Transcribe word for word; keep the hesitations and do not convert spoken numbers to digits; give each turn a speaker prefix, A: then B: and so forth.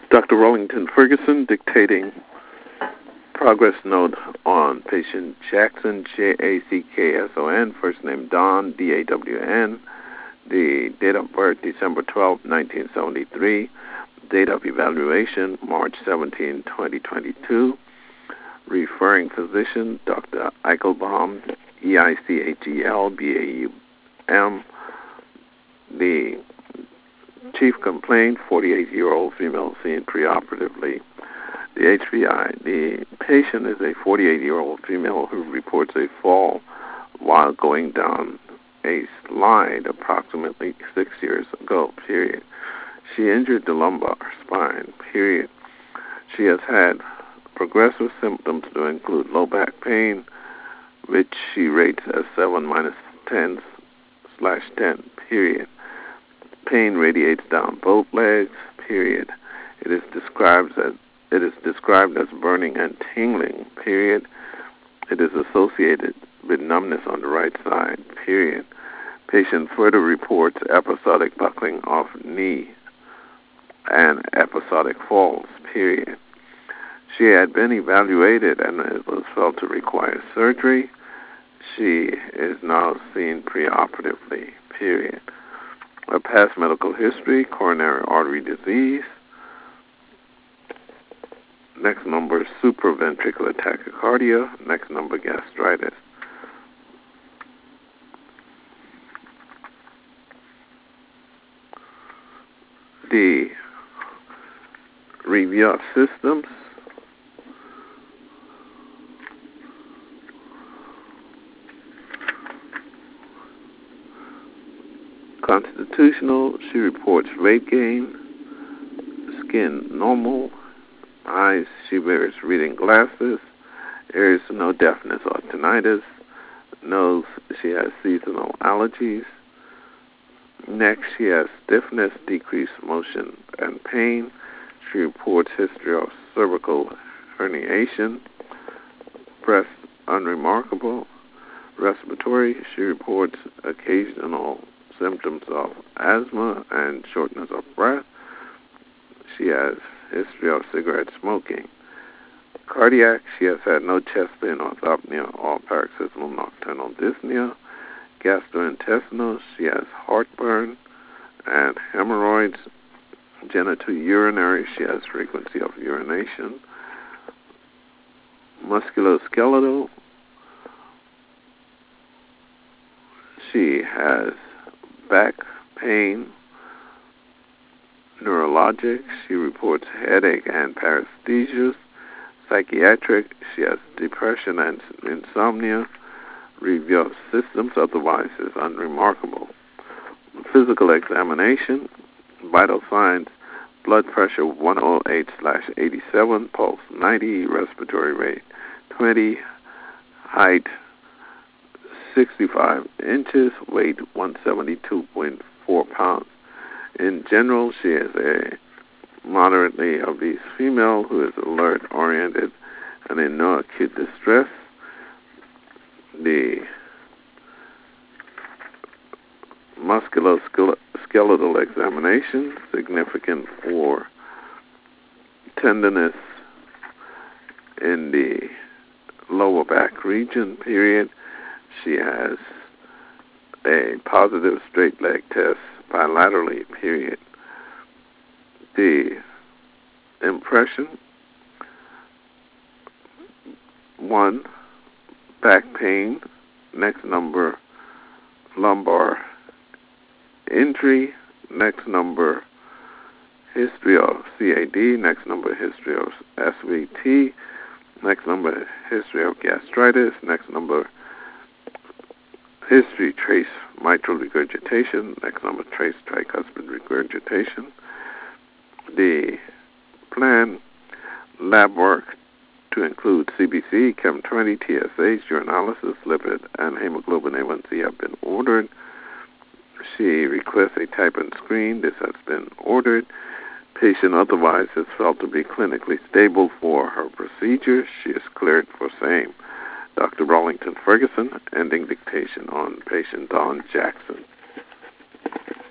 A: Doctor Rollington Ferguson dictating progress note on patient Jackson, J A C K S O N, first name Don, D A W N, the date of birth December twelfth, nineteen seventy-three, date of evaluation March seventeenth, twenty twenty-two, referring physician Doctor Eichelbaum, E I C H E L B A U M, the chief complaint, forty-eight-year-old female seen preoperatively. The H P I, the patient is a forty-eight-year-old female who reports a fall while going down a slide approximately six years ago, period. She injured the lumbar spine, period. She has had progressive symptoms to include low back pain, which she rates as seven minus ten slash ten, period. Pain radiates down both legs, period. It is described as it is described as burning and tingling, period. It is associated with numbness on the right side, period. Patient further reports episodic buckling of knee and episodic falls, period. She had been evaluated and it was felt to require surgery. She is now seen preoperatively, period. A past medical history, coronary artery disease. Next number, supraventricular tachycardia. Next number, gastritis. The review of systems. Constitutional, she reports weight gain, skin normal, eyes, she wears reading glasses, ears, no deafness or tinnitus, nose, she has seasonal allergies, neck, she has stiffness, decreased motion and pain, she reports history of cervical herniation, breast unremarkable, respiratory, she reports occasional symptoms of asthma and shortness of breath. She has history of cigarette smoking. Cardiac, she has had no chest pain, orthopnea, or paroxysmal nocturnal dyspnea. Gastrointestinal, she has heartburn and hemorrhoids. Genitourinary, she has frequency of urination. Musculoskeletal, she has back pain. Neurologic, she reports headache and paresthesias. Psychiatric, she has depression and insomnia. Review of systems otherwise is unremarkable. Physical examination, vital signs, blood pressure one oh eight slash eighty-seven, pulse ninety, respiratory rate twenty, height sixty-five inches, weight one seventy-two point four pounds. In general, she is a moderately obese female who is alert, oriented, and in no acute distress. The musculoskeletal examination, significant for tenderness in the lower back region, period. She has a positive straight leg test bilaterally, period. The impression, one, back pain. Next number, lumbar injury. Next number, history of C A D. Next number, history of S V T. Next number, history of gastritis. Next number, history, trace mitral regurgitation. Next number, trace tricuspid regurgitation. The plan, lab work to include C B C, Chem twenty, T S H, urinalysis, lipid, and hemoglobin A one C have been ordered. She requests a type and screen. This has been ordered. Patient otherwise is felt to be clinically stable for her procedure. She is cleared for same. Doctor Rollington Ferguson, ending dictation on patient Don Jackson.